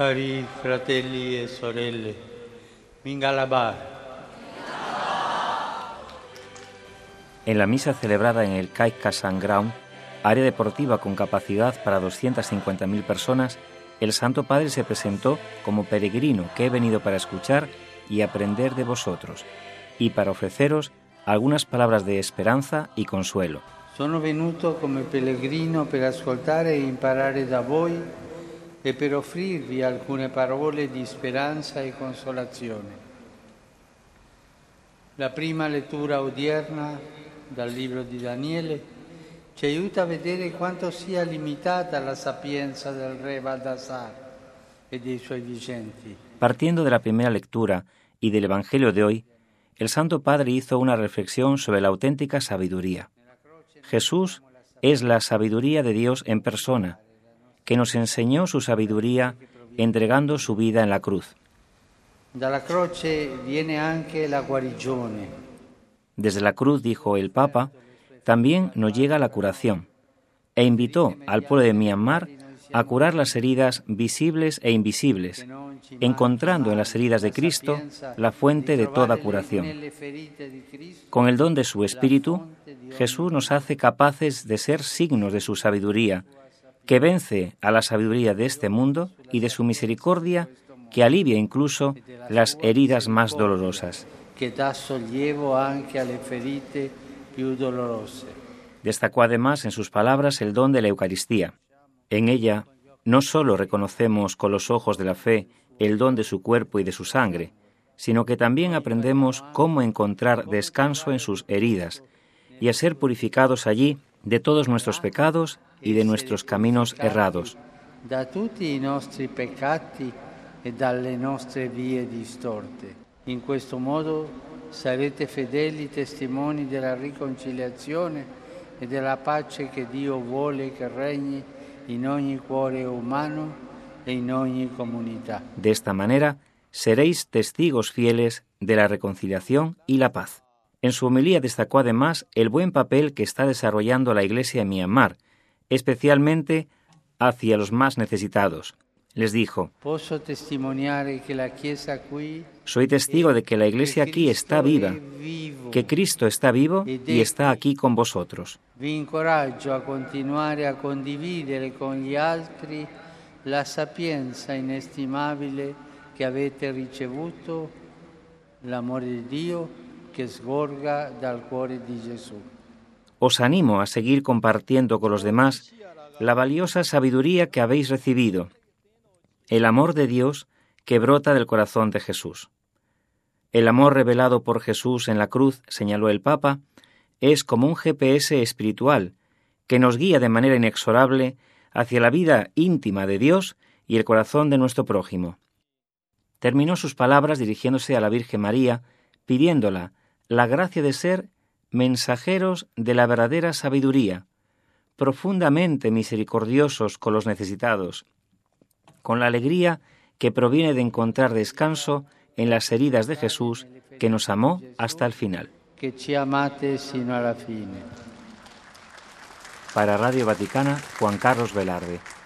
Cari fratelli e sorelle, Mingalabar. En la misa celebrada en el CAI Casang Ground, área deportiva con capacidad para 250.000 personas, el Santo Padre se presentó como peregrino que he venido para escuchar y aprender de vosotros, y para ofreceros algunas palabras de esperanza y consuelo. Sono venuto come pellegrino per ascoltare e imparare da voi e per offrirvi alcune parole di speranza e consolazione. La prima lettura odierna dal libro di Daniele ci aiuta a vedere quanto sia limitata la sapienza del re Baldassar e dei suoi vigenti. Partiendo de la primera lectura y del Evangelio de hoy, el Santo Padre hizo una reflexión sobre la auténtica sabiduría. Jesús es la sabiduría de Dios en persona, que nos enseñó su sabiduría entregando su vida en la cruz. Dalla croce viene anche la guarigione. Desde la cruz, dijo el Papa, también nos llega la curación, e invitó al pueblo de Myanmar a curar las heridas visibles e invisibles, encontrando en las heridas de Cristo la fuente de toda curación. Con el don de su Espíritu, Jesús nos hace capaces de ser signos de su sabiduría, que vence a la sabiduría de este mundo y de su misericordia, que alivia incluso las heridas más dolorosas. Destacó además en sus palabras el don de la Eucaristía. En ella no solo reconocemos con los ojos de la fe el don de su cuerpo y de su sangre, sino que también aprendemos cómo encontrar descanso en sus heridas y a ser purificados allí de todos nuestros pecados y de nuestros caminos errados. Da tutti i nostri peccati e dalle nostre vie distorte. In questo modo sarete fedeli testimoni della riconciliazione e della pace che Dio vuole che regni in ogni cuore humano e in ogni comunità. De esta manera seréis testigos fieles de la reconciliación y la paz. En su homilía destacó además el buen papel que está desarrollando la Iglesia en Myanmar, especialmente hacia los más necesitados. Les dijo: soy testigo de que la Iglesia aquí está viva, que Cristo está vivo y está aquí con vosotros. Vi incoraggio a continuare a condividere con gli altri la sapienza inestimabile che avete ricevuto, l'amore di Dio che sgorga dal cuore di Gesù. Os animo a seguir compartiendo con los demás la valiosa sabiduría que habéis recibido, el amor de Dios que brota del corazón de Jesús. El amor revelado por Jesús en la cruz, señaló el Papa, es como un GPS espiritual que nos guía de manera inexorable hacia la vida íntima de Dios y el corazón de nuestro prójimo. Terminó sus palabras dirigiéndose a la Virgen María, pidiéndola la gracia de ser mensajeros de la verdadera sabiduría, profundamente misericordiosos con los necesitados, con la alegría que proviene de encontrar descanso en las heridas de Jesús, que nos amó hasta el final. Que ci amate sino alla fine. Para Radio Vaticana, Juan Carlos Velarde.